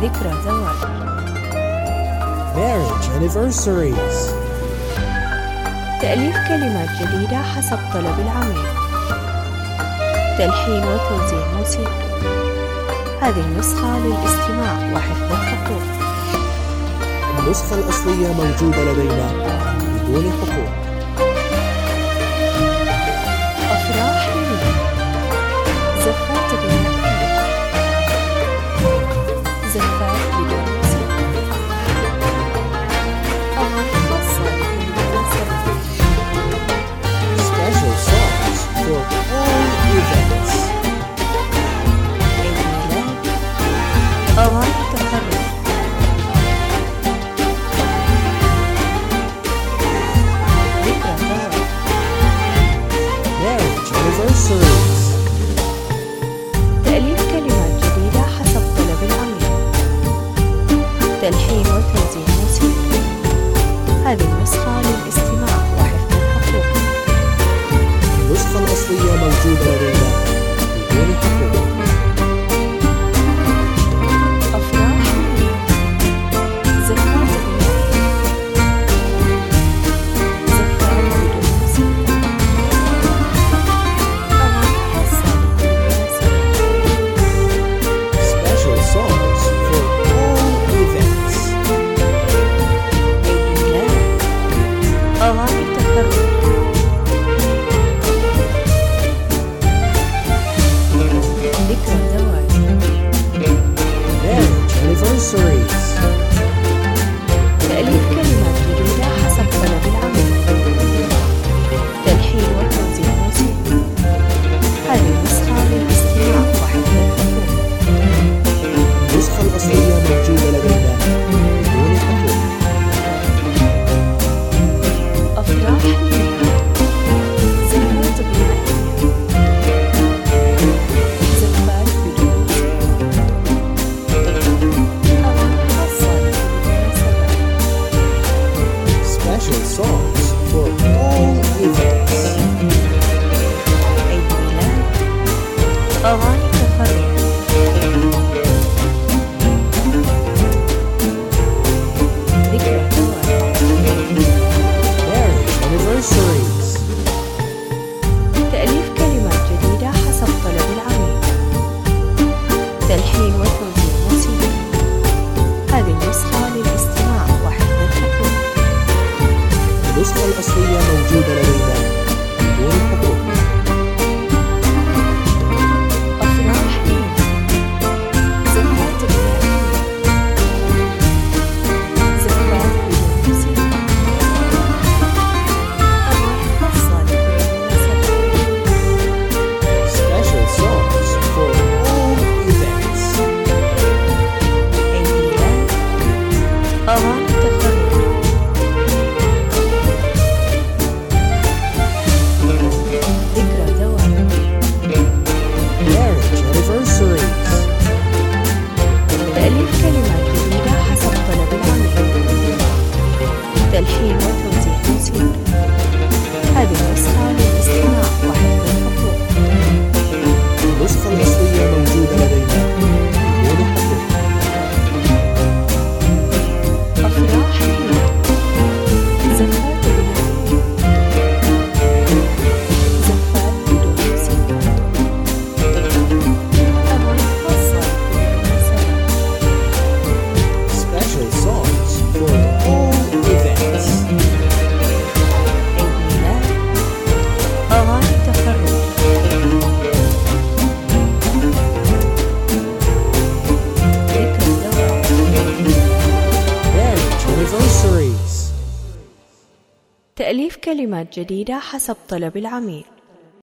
ذكرى زواج. Marriage anniversaries. تأليف كلمات جديدة حسب طلب العميل. تلحين وتوزيع موسيقي. هذه النسخة للاستماع وحفظ الحقوق. النسخة الأصلية موجودة لدينا بدون حقوق. أفراح ليلى. زفات غنائية. زفات بدون موسيقى. أغاني خاصة لكل مناسبة. Special songs for all events. عيد ميلاد. أغاني تخرج. ذكرى زواج. Marriage anniversaries. تأليف كلمات جديدة حسب طلب العميل. تلحين وتوزيع موسيقي. هذه النسخة للاستماع وحفظ الحقوق. النسخة الأصلية موجودة لدينا بدون حقوق. أفراح ليلى. زفات غنائية. زفات بدون موسيقى. أغاني خاصة لكل مناسبة. Special songs for all events. عيد ميلاد. أغاني تخرج. ذكرى زواج. Marriage anniversaries. تأليف كلمات جديدة حسب طلب العميل. تلحين وتوزيع موسيقي. هذه النسخة للاستماع وحفظ الحقوق. النسخة الأصلية موجودة لدينا بدون حقوق. أفراح ليلى. زفات غنائية. زفات بدون موسيقى. أغاني خاصة لكل مناسبة. Special songs for all events. عيد ميلاد. أغاني تخرج. ذكرى زواج. Marriage anniversaries. تأليف كلمات جديدة حسب طلب العميل. تلحين وتوزيع موسيقي. هذه النسخة للاستماع وحفظ الحقوق. النسخة الأصلية موجودة لدينا بدون حقوق. أفراح ليلى. زفات غنائية. زفات بدون موسيقى. أغاني خاصة لكل مناسبة. Special songs for all events. عيد ميلاد. أغاني تخرج. ذكرى زواج. Marriage anniversaries. تأليف كلمات جديدة حسب طلب العميل. تلحين وتوزيع موسيقي. هذه النسخة للاستماع وحفظ الحقوق. النسخة الأصلية موجودة لدينا بدون حقوق. أفراح ليلى. زفات غنائية. زفات بدون موسيقى. أغاني خاصة لكل مناسبة. Special songs for all events. عيد ميلاد. أغاني تخرج. ذكرى زواج. Marriage anniversaries. تأليف كلمات جديدة حسب طلب العميل.